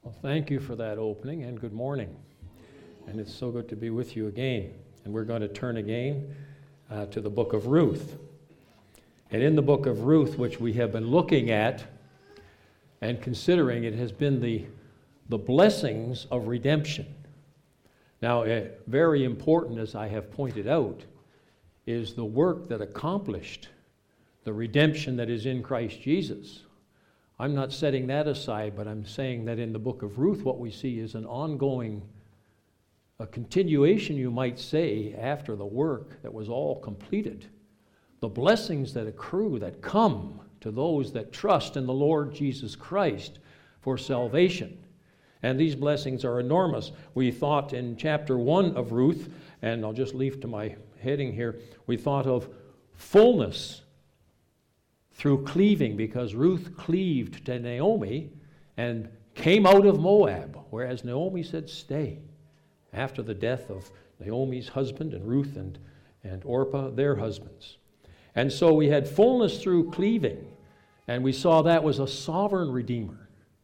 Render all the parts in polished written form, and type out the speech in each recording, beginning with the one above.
Well, thank you for that opening, and good morning. And it's so good to be with you again. And we're going to turn again to the book of Ruth. And in the book of Ruth, which we have been looking at and considering, it has been the blessings of redemption. Now, very important, as I have pointed out, is the work that accomplished the redemption that is in Christ Jesus. I'm not setting that aside, but I'm saying that in the book of Ruth, what we see is an ongoing, a continuation, you might say, after the work that was all completed. The blessings that accrue, that come to those that trust in the Lord Jesus Christ for salvation. And these blessings are enormous. We thought in chapter 1 of Ruth, and I'll just leave to my heading here, we thought of fullness through cleaving, because Ruth cleaved to Naomi and came out of Moab, whereas Naomi said, stay, after the death of Naomi's husband and Ruth and Orpah, their husbands. And so we had fullness through cleaving, and we saw that was a sovereign redeemer.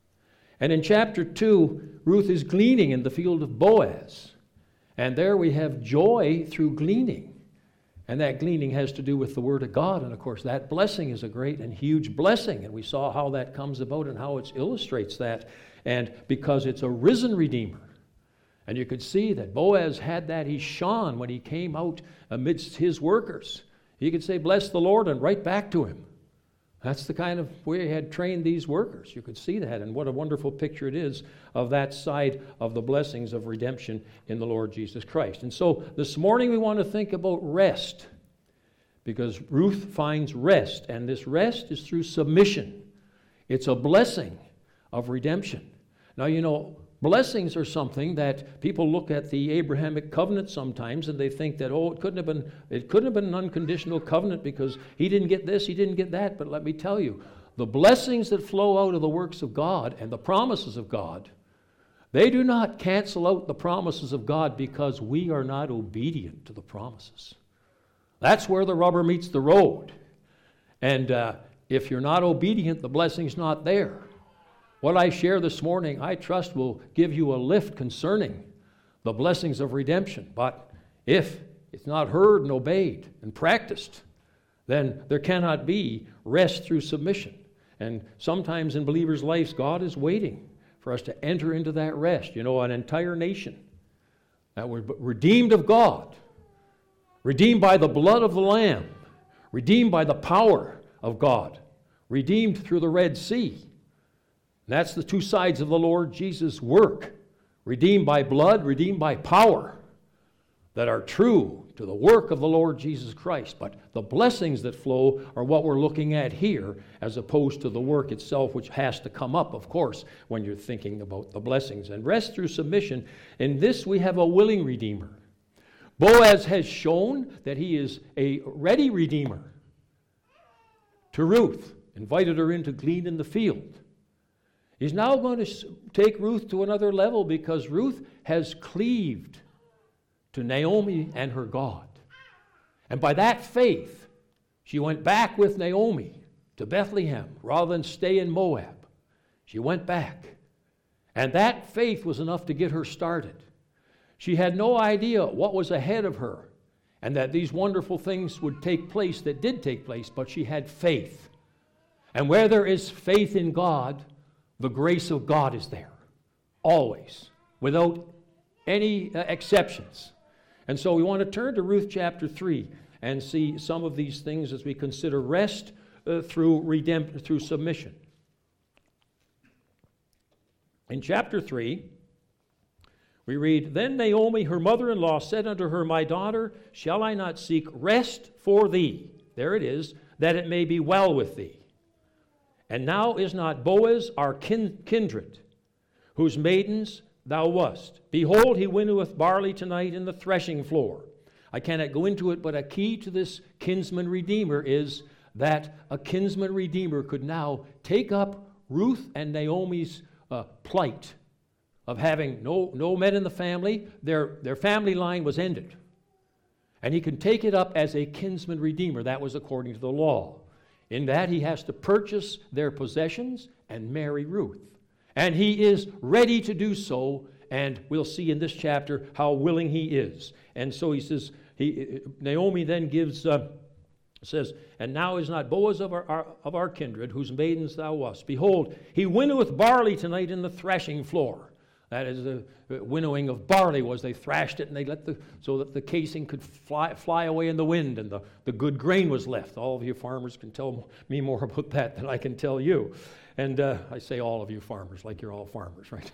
And in chapter 2, Ruth is gleaning in the field of Boaz, and there we have joy through gleaning. And that gleaning has to do with the Word of God. And of course, that blessing is a great and huge blessing. And we saw how that comes about and how it illustrates that. And because it's a risen Redeemer. And you could see that Boaz had that. He shone when he came out amidst his workers. He could say, bless the Lord, and right back to him. That's the kind of way he had trained these workers. You could see that, and what a wonderful picture it is of that side of the blessings of redemption in the Lord Jesus Christ. And so this morning we want to think about rest, because Ruth finds rest, and this rest is through submission. It's a blessing of redemption. Now, you know, blessings are something that people look at the Abrahamic covenant sometimes and they think that, it couldn't have been an unconditional covenant because he didn't get this, he didn't get that. But let me tell you, the blessings that flow out of the works of God and the promises of God, they do not cancel out the promises of God because we are not obedient to the promises. That's where the rubber meets the road. And if you're not obedient, the blessing's not there. What I share this morning, I trust, will give you a lift concerning the blessings of redemption. But if it's not heard and obeyed and practiced, then there cannot be rest through submission. And sometimes in believers' lives, God is waiting for us to enter into that rest. You know, an entire nation that were redeemed of God, redeemed by the blood of the Lamb, redeemed by the power of God, redeemed through the Red Sea. That's the two sides of the Lord Jesus' work. Redeemed by blood, redeemed by power, that are true to the work of the Lord Jesus Christ. But the blessings that flow are what we're looking at here, as opposed to the work itself, which has to come up, of course, when you're thinking about the blessings. And rest through submission. In this we have a willing Redeemer. Boaz has shown that he is a ready Redeemer to Ruth, invited her in to glean in the field. He's now going to take Ruth to another level, because Ruth has cleaved to Naomi and her God. And by that faith, she went back with Naomi to Bethlehem rather than stay in Moab. She went back. And that faith was enough to get her started. She had no idea what was ahead of her and that these wonderful things would take place that did take place, but she had faith. And where there is faith in God, the grace of God is there, always, without any exceptions. And so we want to turn to Ruth chapter 3 and see some of these things as we consider rest through submission. In chapter 3, we read, Then Naomi, her mother-in-law, said unto her, My daughter, shall I not seek rest for thee? There it is, that it may be well with thee. And now is not Boaz our kindred, whose maidens thou wast? Behold, he winnoweth barley tonight in the threshing floor. I cannot go into it, but a key to this kinsman redeemer is that a kinsman redeemer could now take up Ruth and Naomi's plight of having no men in the family. Their family line was ended. And he can take it up as a kinsman redeemer. That was according to the law. In that he has to purchase their possessions and marry Ruth. And he is ready to do so, and we'll see in this chapter how willing he is. And so he says, Naomi then says, and now is not Boaz of our kindred, whose maidens thou wast. Behold, he winnoweth barley tonight in the threshing floor. That is, the winnowing of barley was they thrashed it, and they so that the casing could fly away in the wind, and the good grain was left. All of you farmers can tell me more about that than I can tell you. And I say all of you farmers, like you're all farmers, right?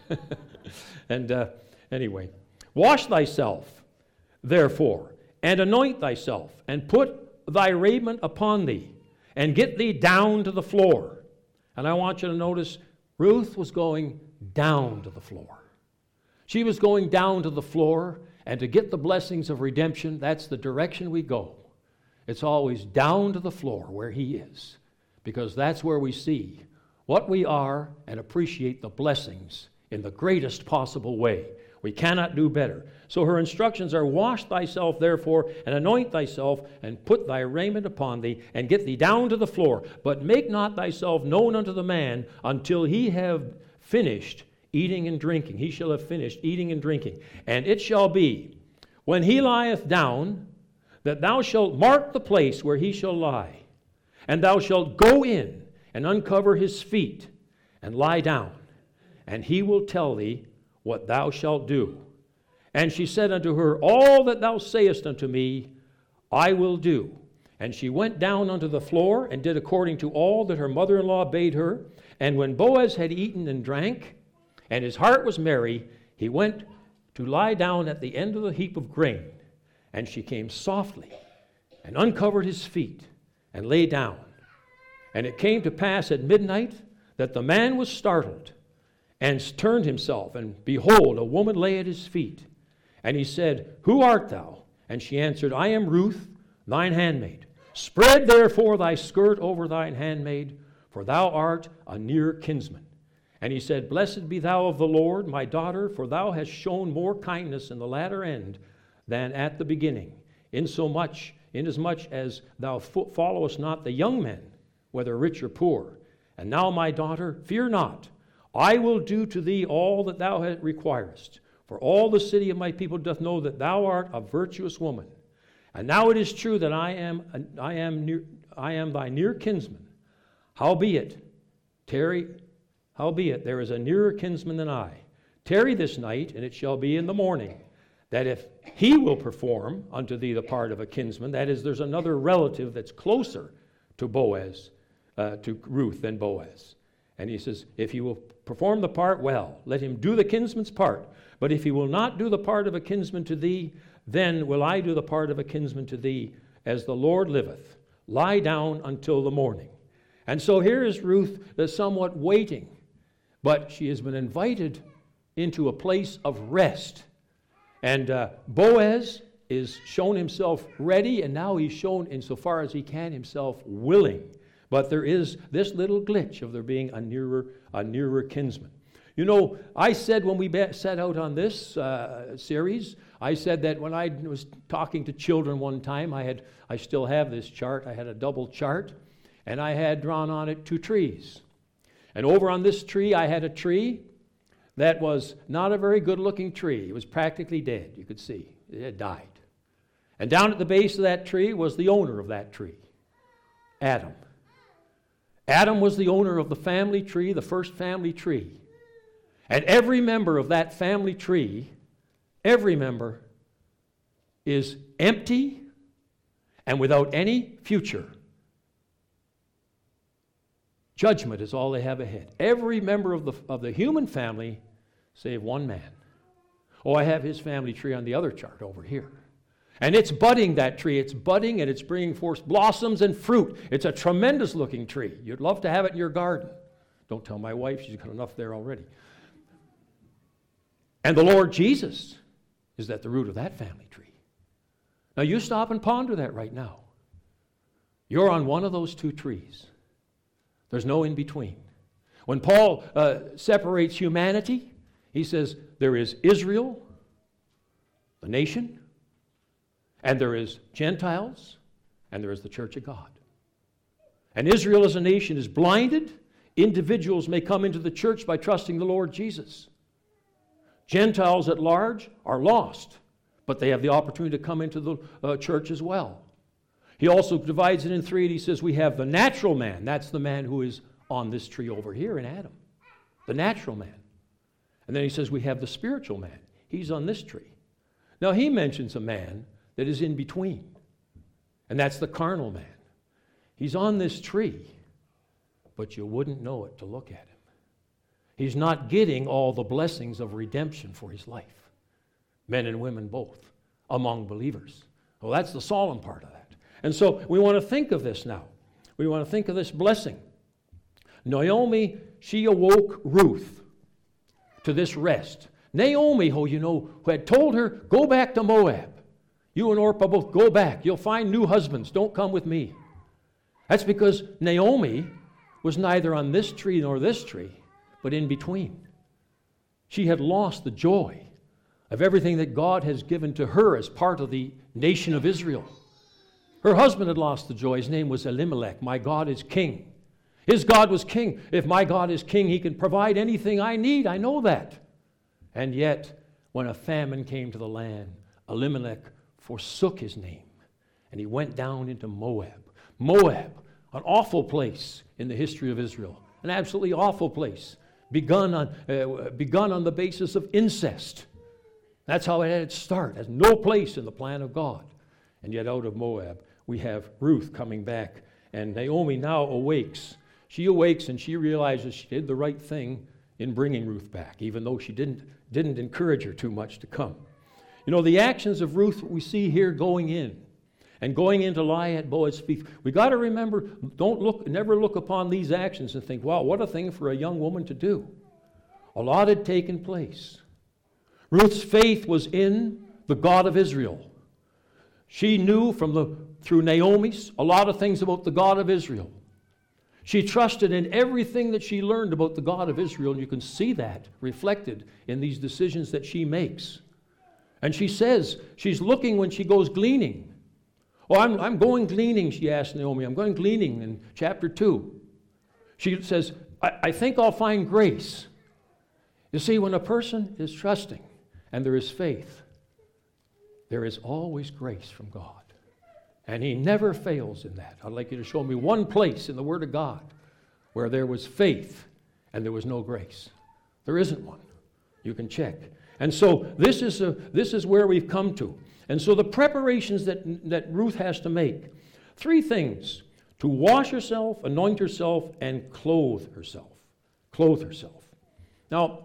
And anyway, wash thyself, therefore, and anoint thyself, and put thy raiment upon thee, and get thee down to the floor. And I want you to notice, Ruth was going down to the floor. She was going down to the floor, and to get the blessings of redemption, that's the direction we go. It's always down to the floor where he is, because that's where we see what we are and appreciate the blessings in the greatest possible way. We cannot do better. So her instructions are, wash thyself therefore, and anoint thyself, and put thy raiment upon thee, and get thee down to the floor. But make not thyself known unto the man until he have finished eating and drinking. He shall have finished eating and drinking. And it shall be, when he lieth down, that thou shalt mark the place where he shall lie. And thou shalt go in and uncover his feet, and lie down. And he will tell thee what thou shalt do. And she said unto her, all that thou sayest unto me, I will do. And she went down unto the floor, and did according to all that her mother-in-law bade her. And when Boaz had eaten and drank, and his heart was merry, he went to lie down at the end of the heap of grain. And she came softly, and uncovered his feet, and lay down. And it came to pass at midnight that the man was startled, and turned himself, and behold, a woman lay at his feet. And he said, who art thou? And she answered, I am Ruth, thine handmaid. Spread therefore thy skirt over thine handmaid, for thou art a near kinsman. And he said, blessed be thou of the Lord, my daughter, for thou hast shown more kindness in the latter end than at the beginning, inasmuch as thou followest not the young men, whether rich or poor. And now, my daughter, fear not. I will do to thee all that thou requirest. For all the city of my people doth know that thou art a virtuous woman. And now it is true that I am thy near kinsman. Howbeit, there is a nearer kinsman than I. Tarry this night, and it shall be in the morning, that if he will perform unto thee the part of a kinsman, that is, there's another relative that's closer to to Ruth than Boaz. And he says, if he will perform the part well, let him do the kinsman's part. But if he will not do the part of a kinsman to thee, then will I do the part of a kinsman to thee, as the Lord liveth. Lie down until the morning. And so here is Ruth, somewhat waiting, but she has been invited into a place of rest. And Boaz is shown himself ready, and now he's shown, insofar as he can, himself willing. But there is this little glitch of there being a nearer kinsman. You know, I said when we set out on this series, I said that when I was talking to children one time, I still have this chart. I had a double chart, and I had drawn on it two trees. And over on this tree, I had a tree that was not a very good-looking tree. It was practically dead, you could see. It had died. And down at the base of that tree was the owner of that tree, Adam. Adam was the owner of the family tree, the first family tree. And every member of that family tree, every member, is empty and without any future. Judgment is all they have ahead. Every member of the human family, save one man. Oh, I have his family tree on the other chart over here. And it's budding, that tree. It's budding, and it's bringing forth blossoms and fruit. It's a tremendous looking tree. You'd love to have it in your garden. Don't tell my wife, she's got enough there already. And the Lord Jesus is at the root of that family tree. Now you stop and ponder that right now. You're on one of those two trees. There's no in between. When Paul separates humanity, he says there is Israel, the nation, and there is Gentiles, and there is the church of God. And Israel as a nation is blinded, individuals may come into the church by trusting the Lord Jesus. Gentiles at large are lost, but they have the opportunity to come into the church as well. He also divides it in three, and he says we have the natural man. That's the man who is on this tree over here in Adam, the natural man. And then he says we have the spiritual man. He's on this tree. Now he mentions a man that is in between, and that's the carnal man. He's on this tree, but you wouldn't know it to look at him. He's not getting all the blessings of redemption for his life, men and women both, among believers. Well, that's the solemn part of that. And so we want to think of this now. We want to think of this blessing. Naomi, she awoke Ruth to this rest. Naomi, who had told her, go back to Moab. You and Orpah both go back. You'll find new husbands. Don't come with me. That's because Naomi was neither on this tree nor this tree, but in between. She had lost the joy of everything that God has given to her as part of the nation of Israel. Her husband had lost the joy. His name was Elimelech. My God is king. His God was king. If my God is king, he can provide anything I need. I know that. And yet, when a famine came to the land, Elimelech forsook his name, and he went down into Moab. Moab, an awful place in the history of Israel, an absolutely awful place, begun on the basis of incest. That's how it had its start. It has no place in the plan of God. And yet out of Moab, we have Ruth coming back, and Naomi now awakes. She awakes and she realizes she did the right thing in bringing Ruth back, even though she didn't encourage her too much to come. You know, the actions of Ruth we see here going in to lie at Boaz's feet. We got to remember, never look upon these actions and think, wow, what a thing for a young woman to do. A lot had taken place. Ruth's faith was in the God of Israel. She knew through Naomi's a lot of things about the God of Israel. She trusted in everything that she learned about the God of Israel, and you can see that reflected in these decisions that she makes. And she says, she's looking when she goes gleaning. Oh, I'm going gleaning, she asked Naomi. I'm going gleaning in chapter 2. She says, I think I'll find grace. You see, when a person is trusting and there is faith, there is always grace from God. And he never fails in that. I'd like you to show me one place in the Word of God where there was faith and there was no grace. There isn't one. You can check. And so this is where we've come to. And so the preparations that Ruth has to make, 3 things: to wash herself, anoint herself, and clothe herself. Clothe herself. Now,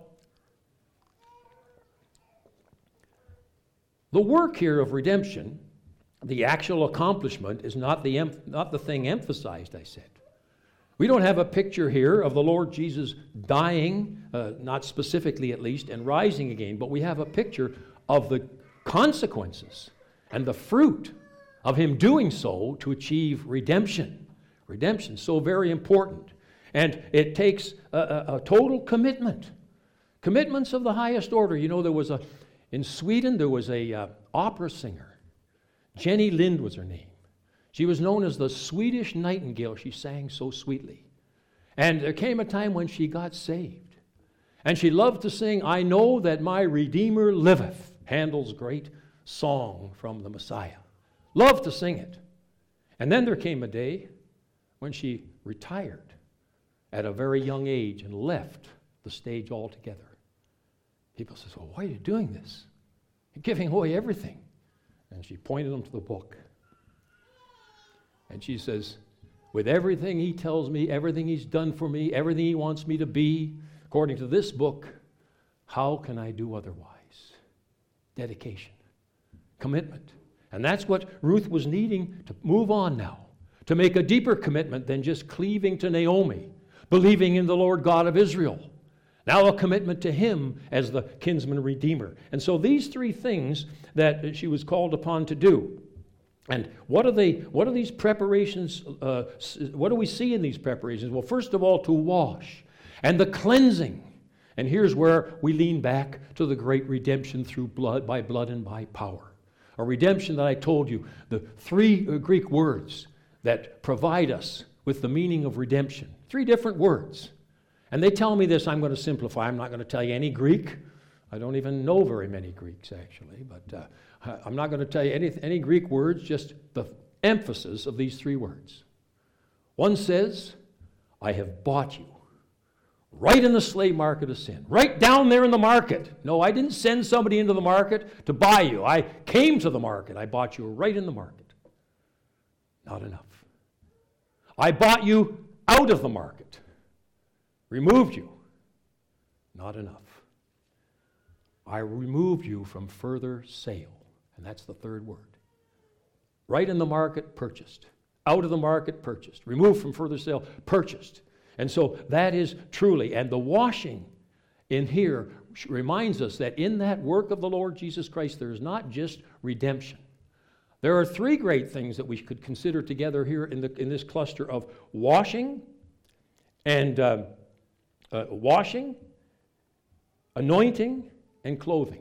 the work here of redemption, the actual accomplishment, is not the thing emphasized, I said. We don't have a picture here of the Lord Jesus dying, not specifically at least, and rising again, but we have a picture of the consequences and the fruit of him doing so to achieve redemption. Redemption, so very important. And it takes a total commitment. Commitments of the highest order. You know, in Sweden, there was a opera singer. Jenny Lind was her name. She was known as the Swedish Nightingale. She sang so sweetly. And there came a time when she got saved. And she loved to sing, I know that my Redeemer liveth, Handel's great song from the Messiah. Loved to sing it. And then there came a day when she retired at a very young age and left the stage altogether. People says, well, why are you doing this? You're giving away everything. And she pointed them to the book. And she says, with everything he tells me, everything he's done for me, everything he wants me to be, according to this book, how can I do otherwise? Dedication, commitment. And that's what Ruth was needing to move on now, to make a deeper commitment than just cleaving to Naomi, believing in the Lord God of Israel. Now a commitment to him as the kinsman redeemer. And so these 3 things that she was called upon to do. And what are these preparations? What do we see in these preparations? Well, first of all, to wash and the cleansing. And here's where we lean back to the great redemption through blood, by blood and by power. A redemption that I told you, the 3 Greek words that provide us with the meaning of redemption. 3 different words. And they tell me this, I'm going to simplify. I'm not going to tell you any Greek. I don't even know very many Greeks, actually. But I'm not going to tell you any Greek words, just the emphasis of these three words. One says, I have bought you. Right in the slave market of sin. Right down there in the market. No, I didn't send somebody into the market to buy you. I came to the market. I bought you right in the market. Not enough. I bought you out of the market. Removed you. Not enough. I removed you from further sale. And that's the third word. Right in the market, purchased. Out of the market, purchased. Removed from further sale, purchased. And so that is truly, and the washing in here reminds us that in that work of the Lord Jesus Christ, there is not just redemption. There are three great things that we could consider together here in this cluster of washing, and washing, anointing, and clothing.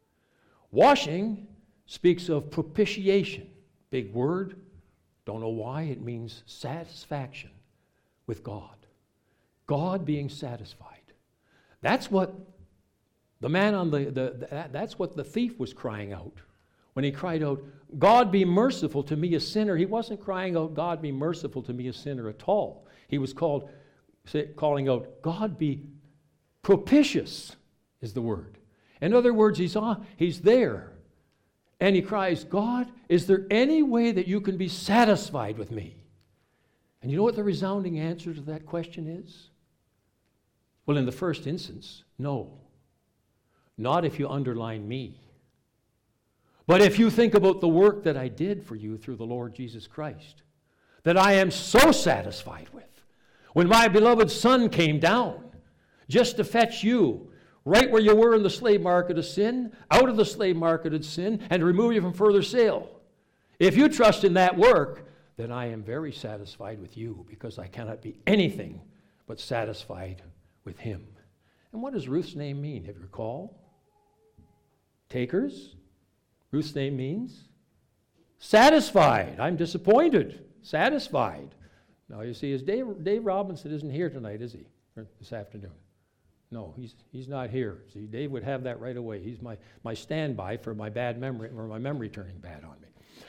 Washing speaks of propitiation. Big word. Don't know why. It means satisfaction with God. God being satisfied. That's what the man on that's what the thief was crying out. When he cried out, God be merciful to me a sinner, he wasn't crying out, God be merciful to me a sinner at all. He was calling out, God be propitious is the word. In other words, he's there. And he cries, God, is there any way that you can be satisfied with me? And you know what the resounding answer to that question is? Well, in the first instance, no. Not if you underline me. But if you think about the work that I did for you through the Lord Jesus Christ, that I am so satisfied with. When my beloved Son came down just to fetch you, right where you were in the slave market of sin, out of the slave market of sin, and remove you from further sale. If you trust in that work, then I am very satisfied with you, because I cannot be anything but satisfied with him. And what does Ruth's name mean? Have you recall? Takers. Ruth's name means satisfied. I'm disappointed. Satisfied. Now you see, Dave Robinson isn't here tonight, is he? Or this afternoon? No, he's not here. See, Dave would have that right away. He's my standby for my bad memory, or my memory turning bad on me.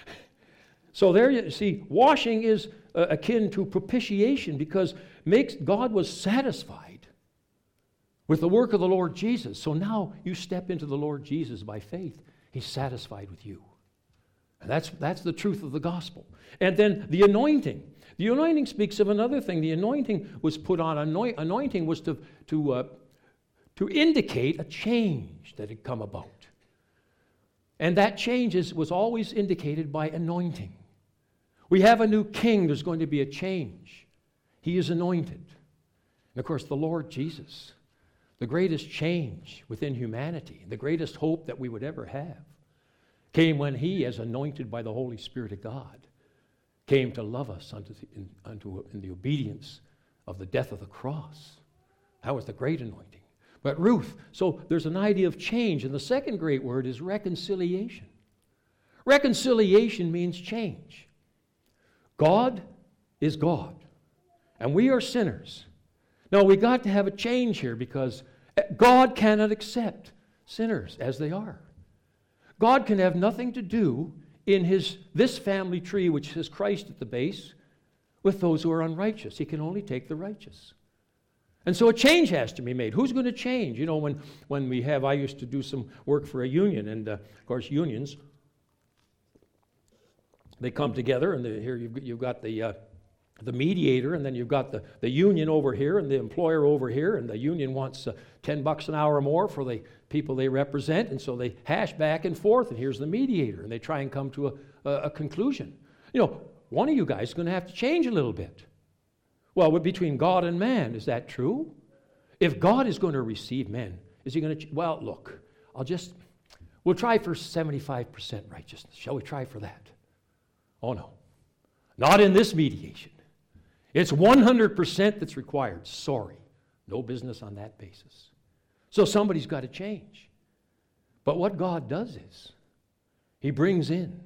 So there you see, washing is akin to propitiation, because God was satisfied with the work of the Lord Jesus. So now you step into the Lord Jesus by faith. He's satisfied with you. And that's the truth of the gospel. And then the anointing. The anointing speaks of another thing. The anointing was put on. Anointing was to indicate a change that had come about. And that change was always indicated by anointing. We have a new king. There's going to be a change. He is anointed. And of course, the Lord Jesus, the greatest change within humanity, the greatest hope that we would ever have, came when he, as anointed by the Holy Spirit of God, came to love us in the obedience of the death of the cross. That was the great anointing. But Ruth, so there's an idea of change. And the second great word is reconciliation. Reconciliation means change. God is God, and we are sinners. Now, we got to have a change here, because God cannot accept sinners as they are. God can have nothing to do in this family tree, which has Christ at the base, with those who are unrighteous. He can only take the righteous. And so a change has to be made. Who's going to change? You know, when I used to do some work for a union, and of course unions, they come together, and here you've got the mediator, and then you've got the union over here and the employer over here, and the union wants $10 an hour more for the people they represent, and so they hash back and forth, and here's the mediator, and they try and come to a conclusion. You know, one of you guys is going to have to change a little bit. Well, between God and man, is that true? If God is going to receive men, is he going to, well, look, we'll try for 75% righteousness. Shall we try for that? Oh, no. Not in this mediation. It's 100% that's required. Sorry. No business on that basis. So somebody's got to change. But what God does is, he brings in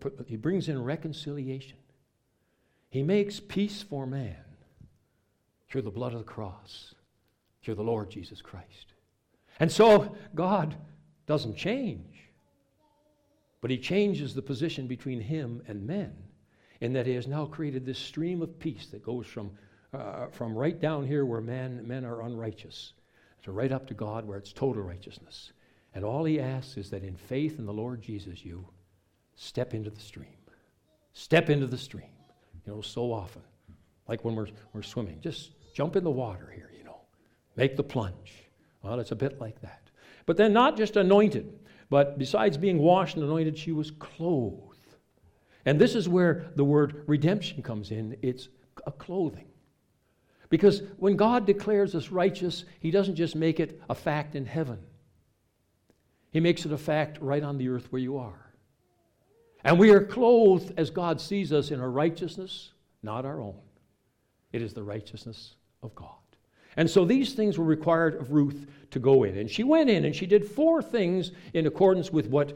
reconciliation. He makes peace for man through the blood of the cross, through the Lord Jesus Christ. And so God doesn't change, but he changes the position between him and men, in that he has now created this stream of peace that goes from right down here where men are unrighteous, to right up to God where it's total righteousness. And all he asks is that in faith in the Lord Jesus, you step into the stream. Step into the stream. So often, like when we're swimming, just jump in the water here, Make the plunge. Well, it's a bit like that. But then not just anointed, but besides being washed and anointed, she was clothed. And this is where the word redemption comes in. It's a clothing. Because when God declares us righteous, he doesn't just make it a fact in heaven. He makes it a fact right on the earth where you are. And we are clothed as God sees us in a righteousness, not our own. It is the righteousness of God. And so these things were required of Ruth to go in. And she went in and she did 4 things in accordance with what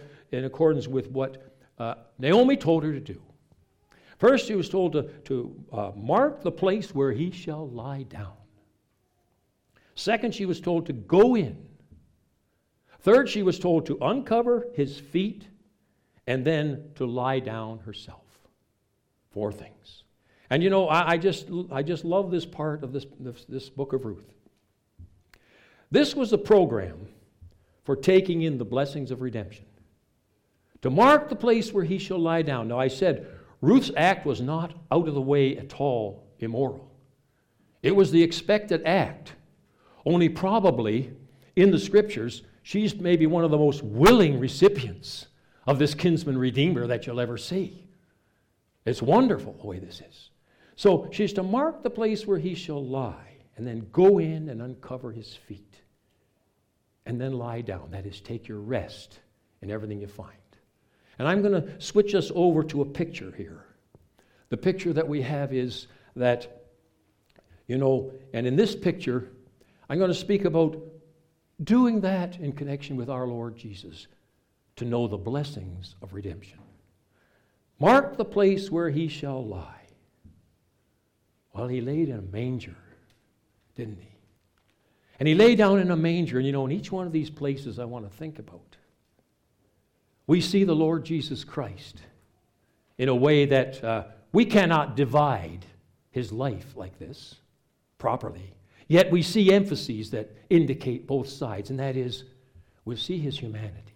Naomi told her to do. First, she was told to mark the place where he shall lie down. Second, she was told to go in. Third, she was told to uncover his feet and then to lie down herself. 4 things. And I just love this part of this book of Ruth. This was the program for taking in the blessings of redemption. To mark the place where he shall lie down. Now I said, Ruth's act was not out of the way at all immoral. It was the expected act. Only probably in the scriptures, she's maybe one of the most willing recipients of this kinsman redeemer that you'll ever see. It's wonderful the way this is. So she's to mark the place where he shall lie, and then go in and uncover his feet, and then lie down. That is, take your rest in everything you find. And I'm going to switch us over to a picture here. The picture that we have is that, and in this picture, I'm going to speak about doing that in connection with our Lord Jesus to know the blessings of redemption. Mark the place where he shall lie. Well, he laid in a manger, didn't he? And he lay down in a manger, and in each one of these places I want to think about, we see the Lord Jesus Christ in a way that we cannot divide his life like this properly. Yet we see emphases that indicate both sides, and that is, we see his humanity.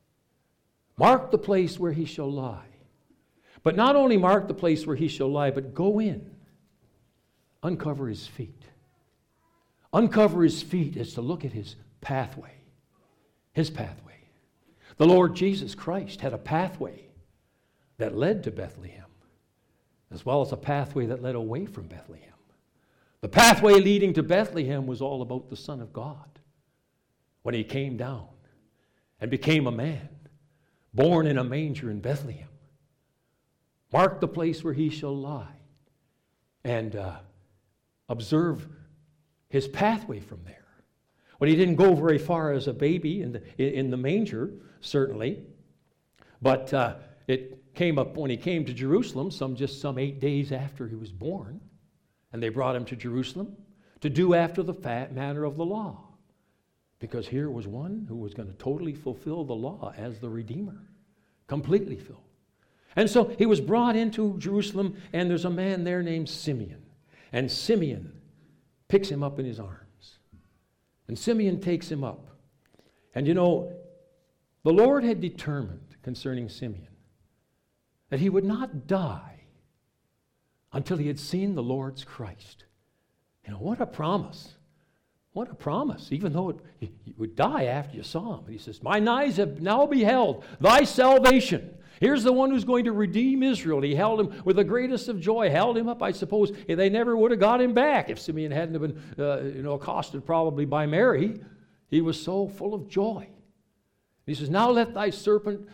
Mark the place where he shall lie. But not only mark the place where he shall lie, but go in. Uncover his feet. Uncover his feet is to look at his pathway. His pathway. The Lord Jesus Christ had a pathway that led to Bethlehem, as well as a pathway that led away from Bethlehem. The pathway leading to Bethlehem was all about the Son of God, when he came down and became a man, born in a manger in Bethlehem. Mark the place where he shall lie, and observe his pathway from there. Well, he didn't go very far as a baby in the manger, certainly, but it came up when he came to Jerusalem, some 8 days after he was born, and they brought him to Jerusalem to do after the manner of the law, because here was one who was going to totally fulfill the law as the Redeemer, completely fulfill. And so he was brought into Jerusalem, and there's a man there named Simeon. And Simeon picks him up in his arms. And Simeon takes him up. And the Lord had determined concerning Simeon that he would not die until he had seen the Lord's Christ. What a promise. What a promise. Even though you would die after you saw him. But he says, mine eyes have now beheld thy salvation. Here's the one who's going to redeem Israel. He held him with the greatest of joy, held him up. I suppose they never would have got him back if Simeon hadn't been accosted probably by Mary. He was so full of joy. He says, now let thy servant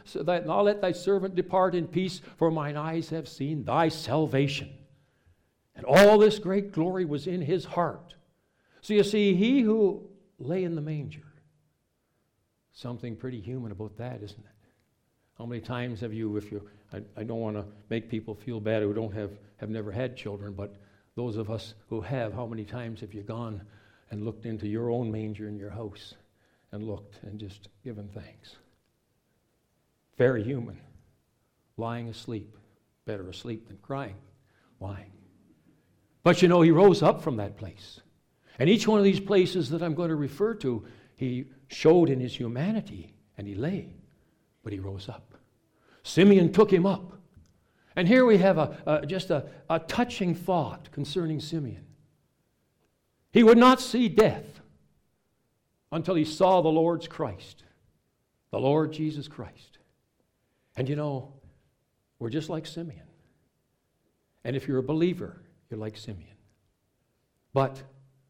depart in peace, for mine eyes have seen thy salvation. And all this great glory was in his heart. So you see, he who lay in the manger, something pretty human about that, isn't it? How many times have you, I don't want to make people feel bad who have never had children, but Those of us who have, how many times have you gone and looked into your own manger in your house and looked and just given thanks? Very human. Lying asleep. Better asleep than crying. Lying. But you know, he rose up from that place. And each one of these places that I'm going to refer to, he showed in his humanity, and he lay, but he rose up. Simeon took him up. And here we have just a touching thought concerning Simeon. He would not see death until he saw the Lord's Christ, the Lord Jesus Christ. And you know, we're just like Simeon. And if you're a believer, you're like Simeon. But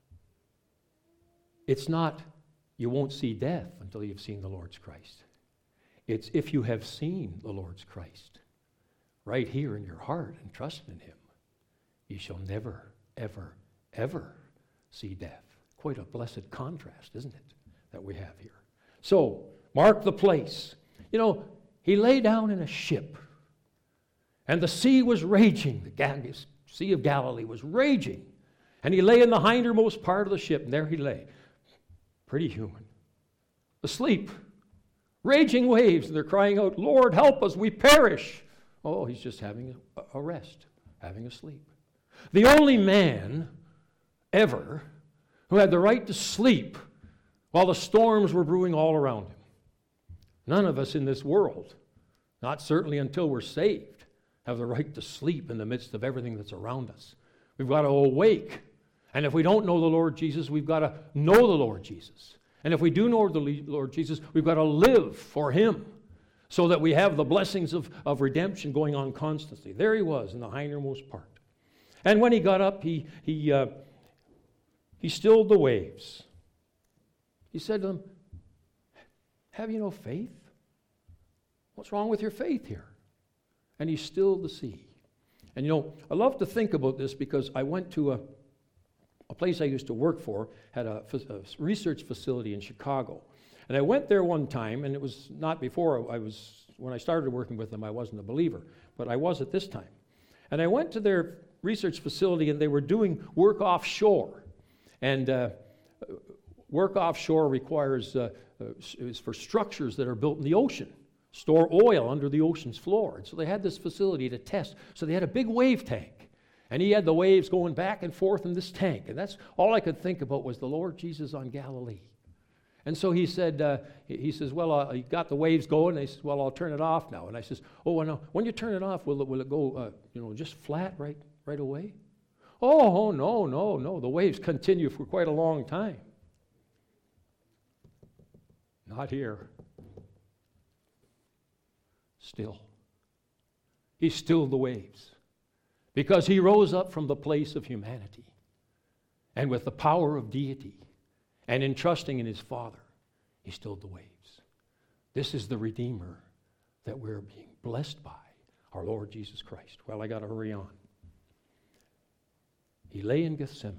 it's not, you won't see death until you've seen the Lord's Christ. It's if you have seen the Lord's Christ right here in your heart and trust in him, you shall never, ever, ever see death. Quite a blessed contrast, isn't it, that we have here. So, mark the place. You know, he lay down in a ship, and the sea was raging. The Sea of Galilee was raging. And he lay in the hindermost part of the ship, and there he lay. Pretty human. Asleep. Raging waves, and they're crying out, Lord, help us, we perish. Oh, he's just having a rest, having a sleep. The only man ever who had the right to sleep while the storms were brewing all around him. None of us in this world, not certainly until we're saved, have the right to sleep in the midst of everything that's around us. We've got to awake. And if we don't know the Lord Jesus, we've got to know the Lord Jesus. And if we do know the Lord Jesus, we've got to live for him so that we have the blessings of redemption going on constantly. There he was in the hindermost part. And when he got up, he stilled the waves. He said to them, have you no faith? What's wrong with your faith here? And he stilled the sea. And you know, I love to think about this because I went to a place I used to work for, had a research facility in Chicago. And I went there one time, and it was not before when I started working with them, I wasn't a believer, but I was at this time. And I went to their research facility, and they were doing work offshore. And work offshore requires, is for structures that are built in the ocean, store oil under the ocean's floor. And so they had this facility to test. So they had a big wave tank. And he had the waves going back and forth in this tank. And that's all I could think about was the Lord Jesus on Galilee. And so he said, he says, well, you got the waves going. And he says, well, I'll turn it off now. And I says, oh, no. When you turn it off, will it go, just flat right away? Oh, no. The waves continue for quite a long time. Not here. Still. He stilled the waves. Because he rose up from the place of humanity and with the power of deity and in trusting in his Father, he stilled the waves. This is the Redeemer that we're being blessed by, our Lord Jesus Christ. Well, I got to hurry on. He lay in Gethsemane,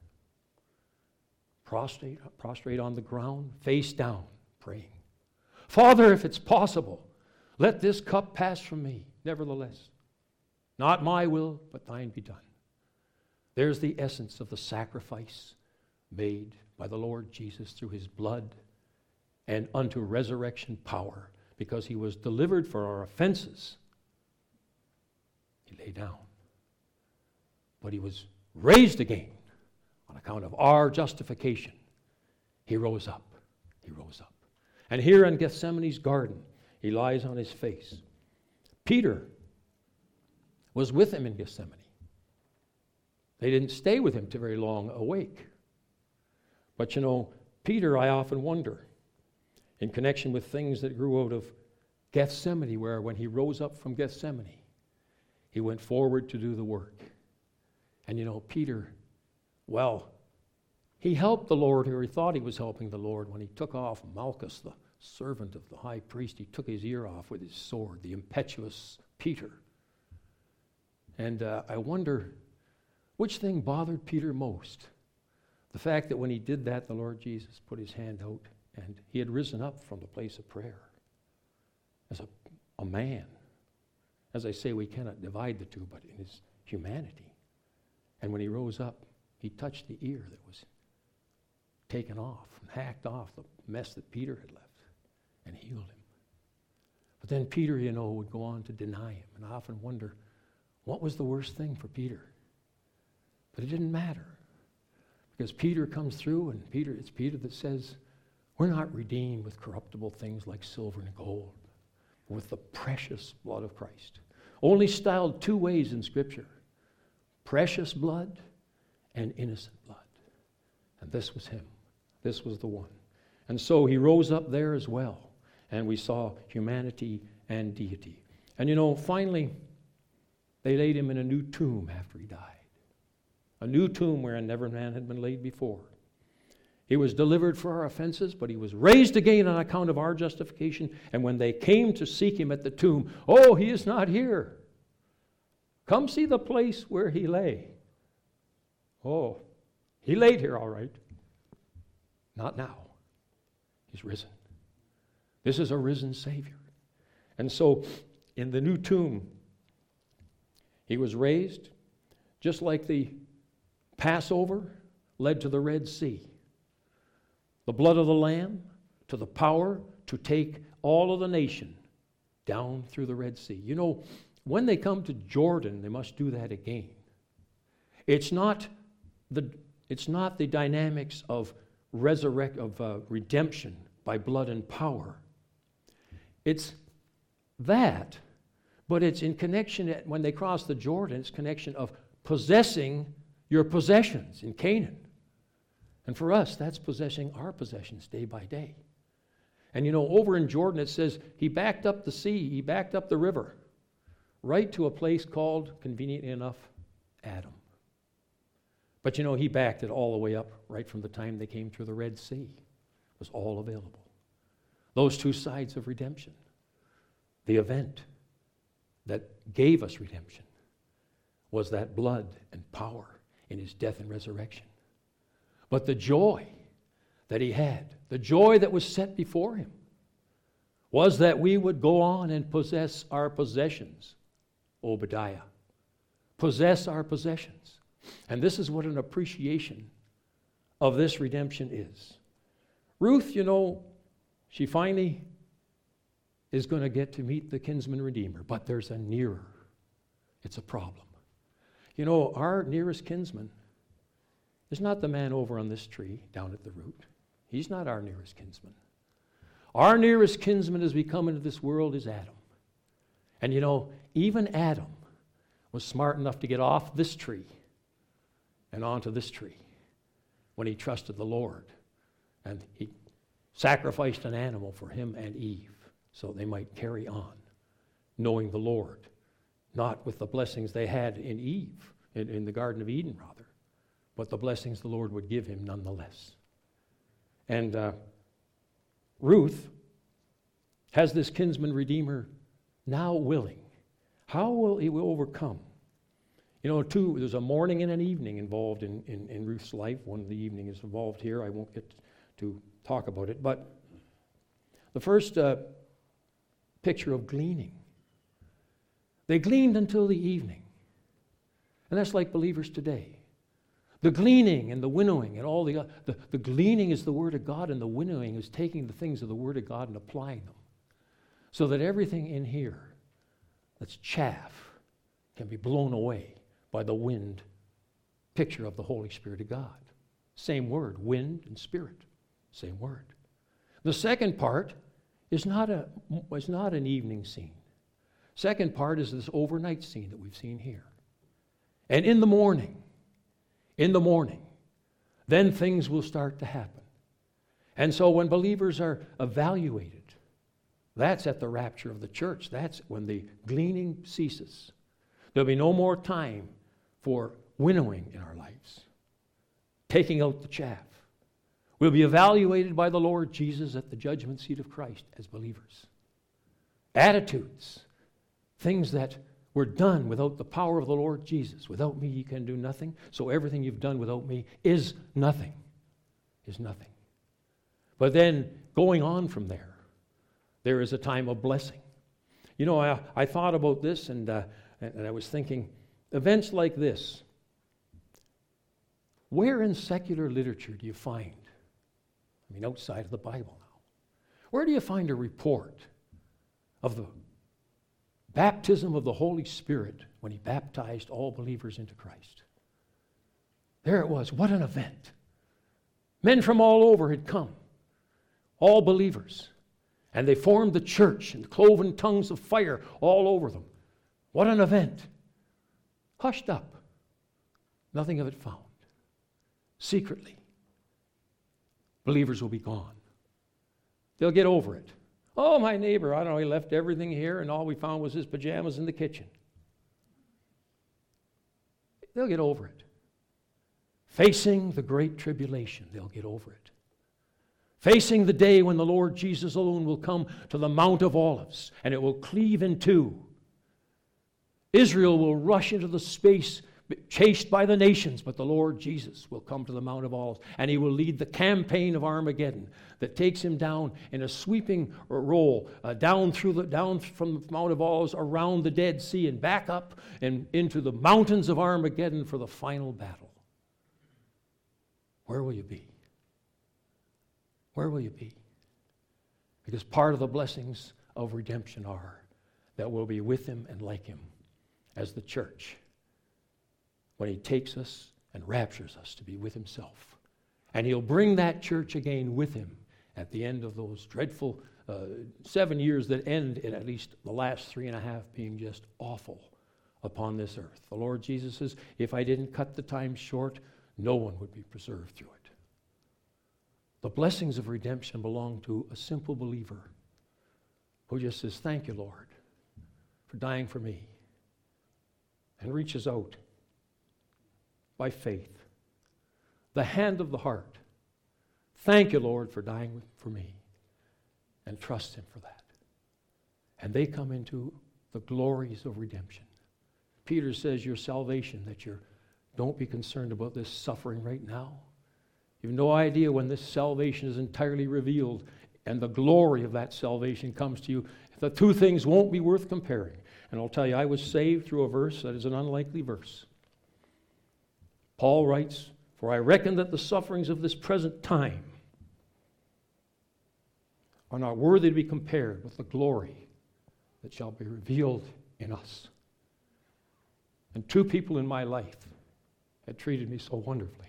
prostrate on the ground, face down, praying. Father, if it's possible, let this cup pass from me. Nevertheless, not my will, but thine be done. There's the essence of the sacrifice made by the Lord Jesus through his blood and unto resurrection power, because he was delivered for our offenses. He lay down. But he was raised again on account of our justification. He rose up. He rose up. And here in Gethsemane's garden, he lies on his face. Peter was with him in Gethsemane. They didn't stay with him too very long awake. But you know, Peter, I often wonder, in connection with things that grew out of Gethsemane, where when he rose up from Gethsemane, he went forward to do the work. And you know, Peter, well, he helped the Lord, or he thought he was helping the Lord, when he took off Malchus, the servant of the high priest. He took his ear off with his sword, the impetuous Peter. And I wonder, which thing bothered Peter most? The fact that when he did that, the Lord Jesus put his hand out, and he had risen up from the place of prayer as a man. As I say, we cannot divide the two, but in his humanity. And when he rose up, he touched the ear that was taken off and hacked off, the mess that Peter had left, and healed him. But then Peter, would go on to deny him. And I often wonder, what was the worst thing for Peter? But it didn't matter. Because Peter comes through, and it's Peter that says, we're not redeemed with corruptible things like silver and gold, but with the precious blood of Christ. Only styled two ways in Scripture: precious blood and innocent blood. And this was him. This was the one. And so he rose up there as well. And we saw humanity and deity. And finally, they laid him in a new tomb after he died. A new tomb wherein never man had been laid before. He was delivered for our offenses, but he was raised again on account of our justification. And when they came to seek him at the tomb, oh, he is not here. Come see the place where he lay. Oh, he laid here all right. Not now. He's risen. This is a risen Savior. And so, in the new tomb, he was raised just like the Passover led to the Red Sea. The blood of the Lamb to the power to take all of the nation down through the Red Sea. When they come to Jordan, they must do that again. It's not the dynamics of redemption by blood and power. It's that, but it's in connection, when they cross the Jordan, it's connection of possessing your possessions in Canaan. And for us, that's possessing our possessions day by day. And over in Jordan it says he backed up the sea, he backed up the river, right to a place called, conveniently enough, Adam. But he backed it all the way up right from the time they came through the Red Sea. It was all available. Those two sides of redemption. The event that gave us redemption was that blood and power in his death and resurrection. But the joy that he had, the joy that was set before him, was that we would go on and possess our possessions. Obadiah. Possess our possessions. And this is what an appreciation of this redemption is. Ruth, she finally is going to get to meet the kinsman redeemer, but there's a nearer. It's a problem. Our nearest kinsman is not the man over on this tree down at the root. He's not our nearest kinsman. Our nearest kinsman as we come into this world is Adam. And even Adam was smart enough to get off this tree and onto this tree when he trusted the Lord. And he sacrificed an animal for him and Eve so they might carry on, knowing the Lord, not with the blessings they had in Eve, in the Garden of Eden rather, but the blessings the Lord would give him nonetheless. And Ruth has this kinsman redeemer now willing. How will he overcome? There's a morning and an evening involved in Ruth's life. One of the evening is involved here. I won't get to talk about it. But the first picture of gleaning. They gleaned until the evening. And that's like believers today. The gleaning and the winnowing and all the gleaning is the Word of God, and the winnowing is taking the things of the Word of God and applying them. So that everything in here that's chaff can be blown away by the wind picture of the Holy Spirit of God. Same word, wind and spirit. Same word. The second part is not an evening scene. Second part is this overnight scene that we've seen here. And in the morning, then things will start to happen. And so when believers are evaluated, that's at the rapture of the church. That's when the gleaning ceases. There'll be no more time for winnowing in our lives, taking out the chaff. We'll be evaluated by the Lord Jesus at the judgment seat of Christ as believers. Attitudes, things that were done without the power of the Lord Jesus. Without me, you can do nothing. So everything you've done without me is nothing. Is nothing. But then going on from there is a time of blessing. I thought about this and I was thinking, events like this Where in secular literature do you find, outside of the Bible now, where do you find a report of the baptism of the Holy Spirit when he baptized all believers into Christ? There it was. What an event. Men from all over had come, all believers, and they formed the church, and cloven tongues of fire all over them. What an event. Hushed up. Nothing of it found. Secretly. Believers will be gone. They'll get over it. Oh, my neighbor, I don't know, he left everything here and all we found was his pajamas in the kitchen. They'll get over it. Facing the great tribulation, they'll get over it. Facing the day when the Lord Jesus alone will come to the Mount of Olives and it will cleave in two. Israel will rush into the space chased by the nations, but the Lord Jesus will come to the Mount of Olives and he will lead the campaign of Armageddon that takes him down in a sweeping roll down from the Mount of Olives around the Dead Sea and back up and into the mountains of Armageddon for the final battle. Where will you be? Where will you be? Because part of the blessings of redemption are that we'll be with him and like him as the church when he takes us and raptures us to be with himself. And he'll bring that church again with him at the end of those dreadful 7 years that end in at least the last 3.5 being just awful upon this earth. The Lord Jesus says, if I didn't cut the time short, no one would be preserved through it. The blessings of redemption belong to a simple believer who just says, thank you, Lord, for dying for me, and reaches out by faith, the hand of the heart. Thank you, Lord, for dying for me, and trust him for that. And they come into the glories of redemption. Peter says your salvation, don't be concerned about this suffering right now. You have no idea when this salvation is entirely revealed and the glory of that salvation comes to you. The two things won't be worth comparing. And I'll tell you, I was saved through a verse that is an unlikely verse. Paul writes, for I reckon that the sufferings of this present time are not worthy to be compared with the glory that shall be revealed in us. And two people in my life had treated me so wonderfully.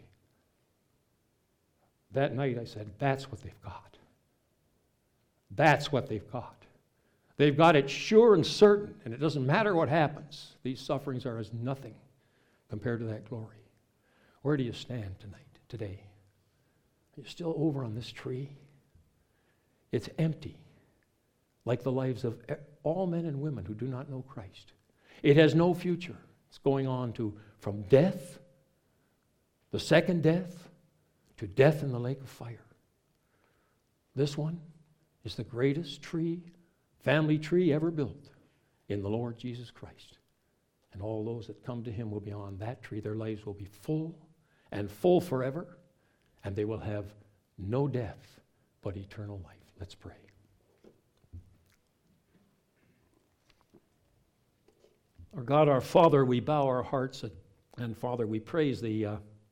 That night I said, that's what they've got. That's what they've got. They've got it sure and certain, and it doesn't matter what happens. These sufferings are as nothing compared to that glory. Where do you stand today? Are you still over on this tree? It's empty, like the lives of all men and women who do not know Christ. It has no future. It's going on from death, the second death, to death in the lake of fire. This one is the greatest family tree ever built in the Lord Jesus Christ. And all those that come to him will be on that tree. Their lives will be full and full forever, and they will have no death but eternal life. Let's pray. Our God, our Father, we bow our hearts, and Father, we praise thee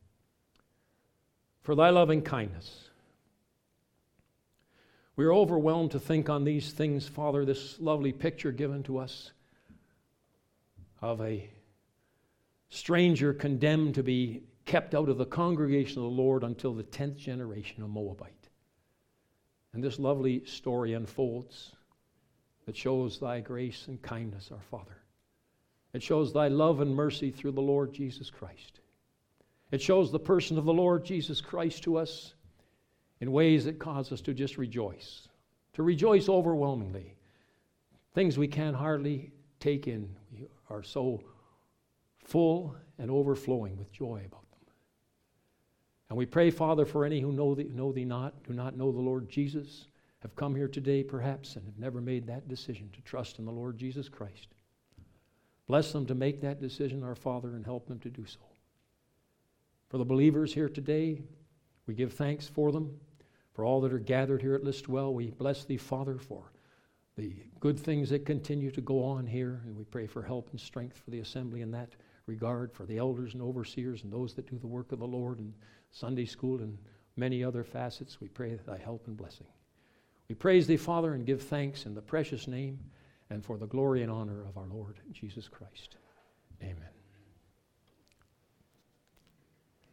for thy loving kindness. We are overwhelmed to think on these things, Father, this lovely picture given to us of a stranger condemned to be kept out of the congregation of the Lord until the 10th generation, a Moabite. And this lovely story unfolds that shows thy grace and kindness, our Father. It shows thy love and mercy through the Lord Jesus Christ. It shows the person of the Lord Jesus Christ to us in ways that cause us to just rejoice, to rejoice overwhelmingly. Things we can hardly take in. We are so full and overflowing with joy about them. And we pray, Father, for any who know thee not, do not know the Lord Jesus, have come here today perhaps and have never made that decision to trust in the Lord Jesus Christ. Bless them to make that decision, our Father, and help them to do so. For the believers here today, we give thanks for them. For all that are gathered here at Listowel, we bless thee, Father, for the good things that continue to go on here. And we pray for help and strength for the assembly in that regard for the elders and overseers and those that do the work of the Lord in Sunday school and many other facets. We pray thy help and blessing. We praise thee, Father, and give thanks in the precious name and for the glory and honor of our Lord Jesus Christ. Amen.